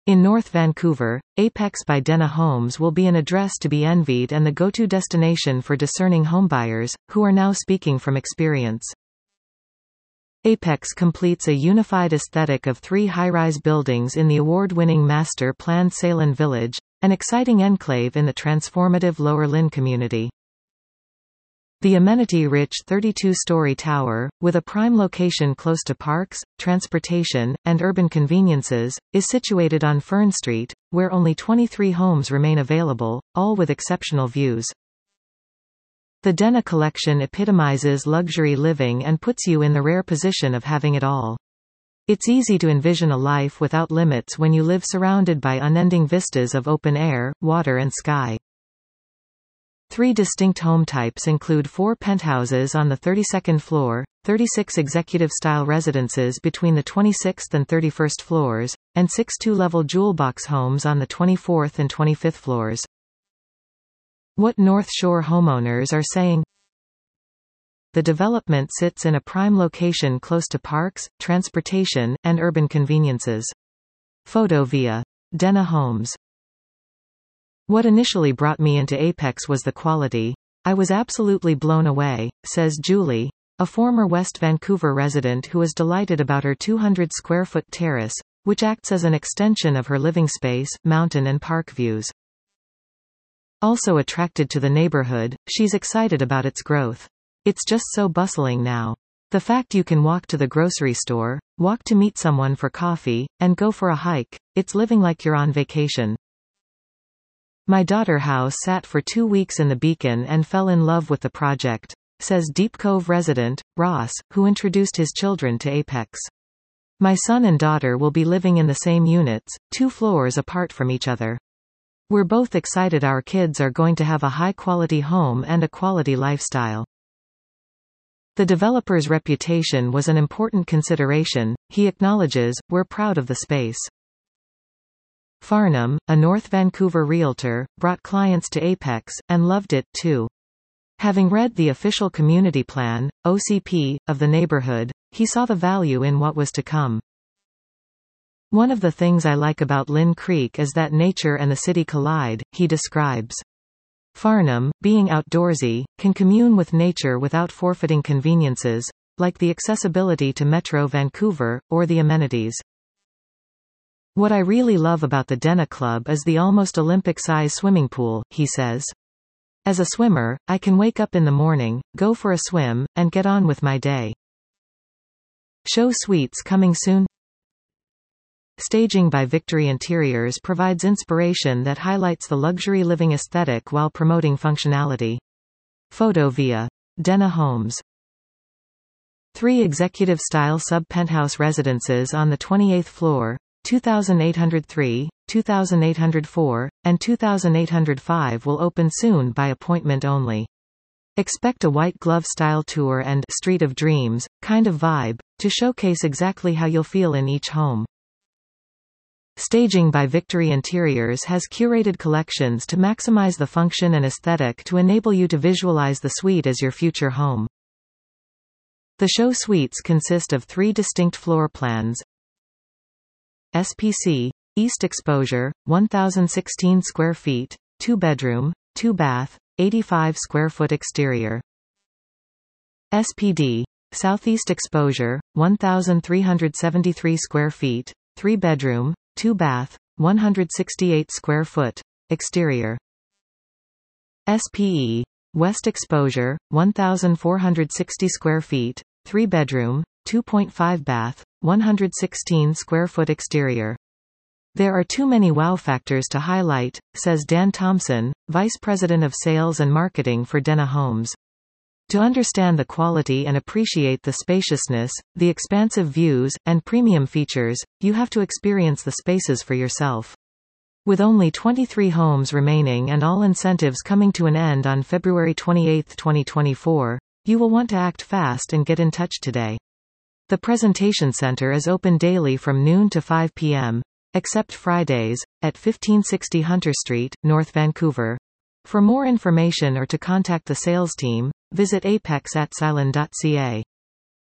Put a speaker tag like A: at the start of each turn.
A: In North Vancouver, Apex by Denna Homes will be an address to be envied and the go-to destination for discerning homebuyers, who are now speaking from experience. Apex completes a unified aesthetic of 3 high-rise buildings in the award-winning master-planned Salin Village, an exciting enclave in the transformative Lower Lynn community. The amenity-rich 32-story tower, with a prime location close to parks, transportation, and urban conveniences, is situated on Fern Street, where only 23 homes remain available, all with exceptional views. The Denna collection epitomizes luxury living and puts you in the rare position of having it all. It's easy to envision a life without limits when you live surrounded by unending vistas of open air, water and sky. 3 distinct home types include 4 penthouses on the 32nd floor, 36 executive-style residences between the 26th and 31st floors, and 6 two-level jewel box homes on the 24th and 25th floors. What North Shore homeowners are saying: the development sits in a prime location close to parks, transportation, and urban conveniences. Photo via Denna Homes. What initially brought me into Apex was the quality. I was absolutely blown away, says Julie, a former West Vancouver resident who is delighted about her 200-square-foot terrace, which acts as an extension of her living space, mountain and park views. Also attracted to the neighborhood, she's excited about its growth. It's just so bustling now. The fact you can walk to the grocery store, walk to meet someone for coffee, and go for a hike, it's living like you're on vacation. My daughter house sat for 2 weeks in the Beacon and fell in love with the project, says Deep Cove resident, Ross, who introduced his children to Apex. My son and daughter will be living in the same units, 2 floors apart from each other. We're both excited our kids are going to have a high-quality home and a quality lifestyle. The developer's reputation was an important consideration, he acknowledges. We're proud of the space. Farnham, a North Vancouver realtor, brought clients to Apex, and loved it, too. Having read the official community plan, OCP, of the neighborhood, he saw the value in what was to come. One of the things I like about Lynn Creek is that nature and the city collide, he describes. Farnham, being outdoorsy, can commune with nature without forfeiting conveniences, like the accessibility to Metro Vancouver, or the amenities. What I really love about the Denna Club is the almost Olympic-size swimming pool, he says. As a swimmer, I can wake up in the morning, go for a swim, and get on with my day. Show suites coming soon. Staging by Victory Interiors provides inspiration that highlights the luxury living aesthetic while promoting functionality. Photo via Denna Homes. 3 executive-style sub-penthouse residences on the 28th floor, 2803, 2804, and 2805 will open soon by appointment only. Expect a white glove style tour and Street of Dreams kind of vibe to showcase exactly how you'll feel in each home. Staging by Victory Interiors has curated collections to maximize the function and aesthetic to enable you to visualize the suite as your future home. The show suites consist of 3 distinct floor plans. SPC, East Exposure, 1,016 square feet, 2-bedroom, 2-bath, 85 square foot exterior. SPD, Southeast Exposure, 1,373 square feet, 3-bedroom, 2-bath, 168 square foot, exterior. SPE, West Exposure, 1,460 square feet, 3-bedroom, 2.5 bath, 116 square foot exterior. There are too many wow factors to highlight, says Dan Thompson, Vice President of Sales and Marketing for Denna Homes. To understand the quality and appreciate the spaciousness, the expansive views, and premium features, you have to experience the spaces for yourself. With only 23 homes remaining and all incentives coming to an end on February 28, 2024, you will want to act fast and get in touch today. The presentation center is open daily from noon to 5 p.m., except Fridays, at 1560 Hunter Street, North Vancouver. For more information or to contact the sales team, visit apex@silin.ca.